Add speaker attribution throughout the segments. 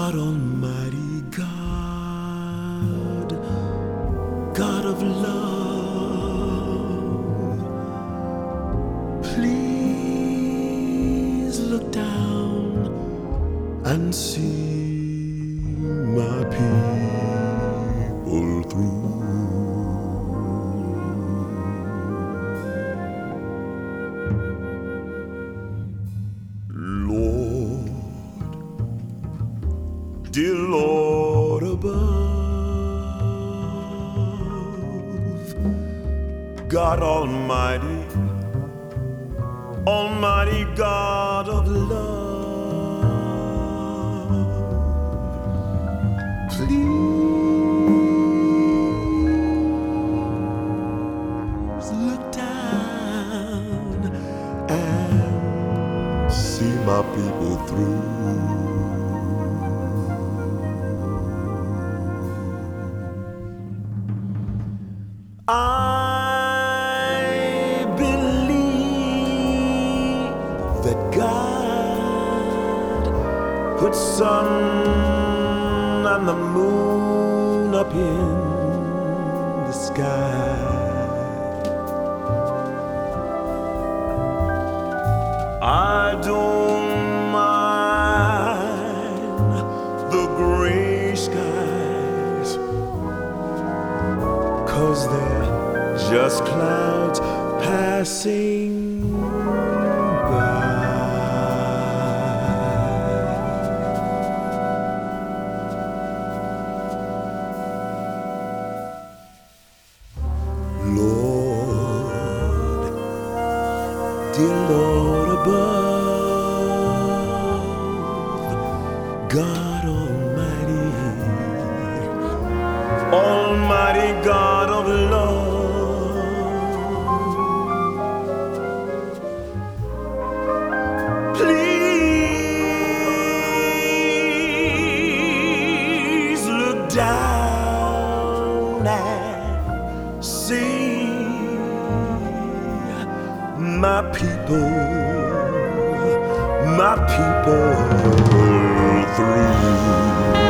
Speaker 1: God Almighty, God, God of love, please look down and see my people through. Lord, dear Lord above, God Almighty, Almighty God of love, please look down and see my people through. I believe that God put sun and the moon up in the sky. I don't mind the gray skies, 'cause they're just clouds passing by. Lord, dear Lord above, God Almighty, Almighty God of love, please look down and see my people through.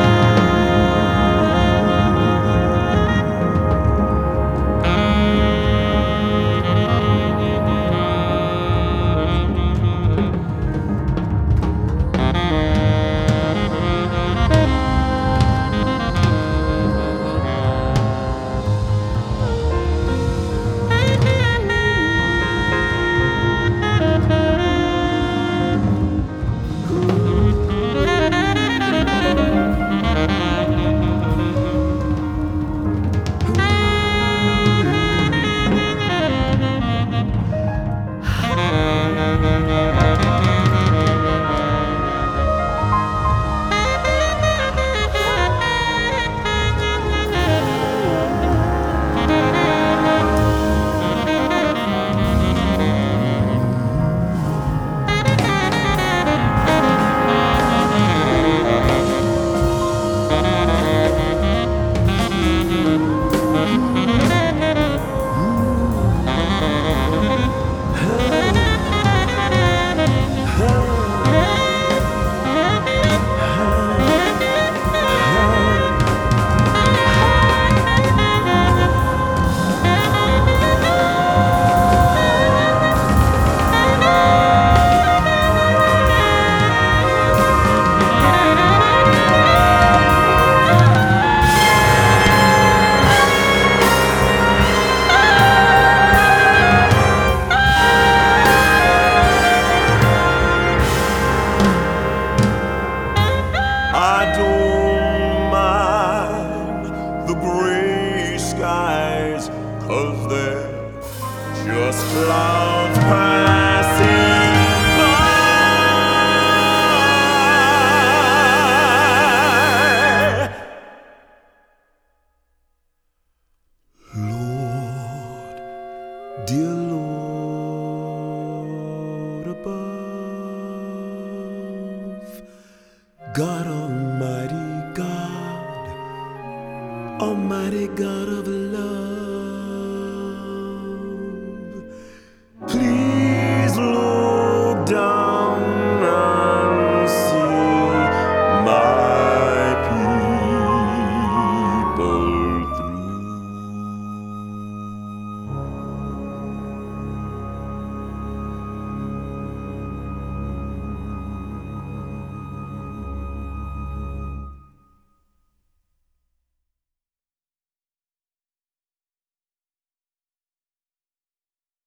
Speaker 1: I don't mind the gray skies, 'cause they're just clouds passing by. Lord, dear Lord above, God Almighty, God, Almighty God of love, please look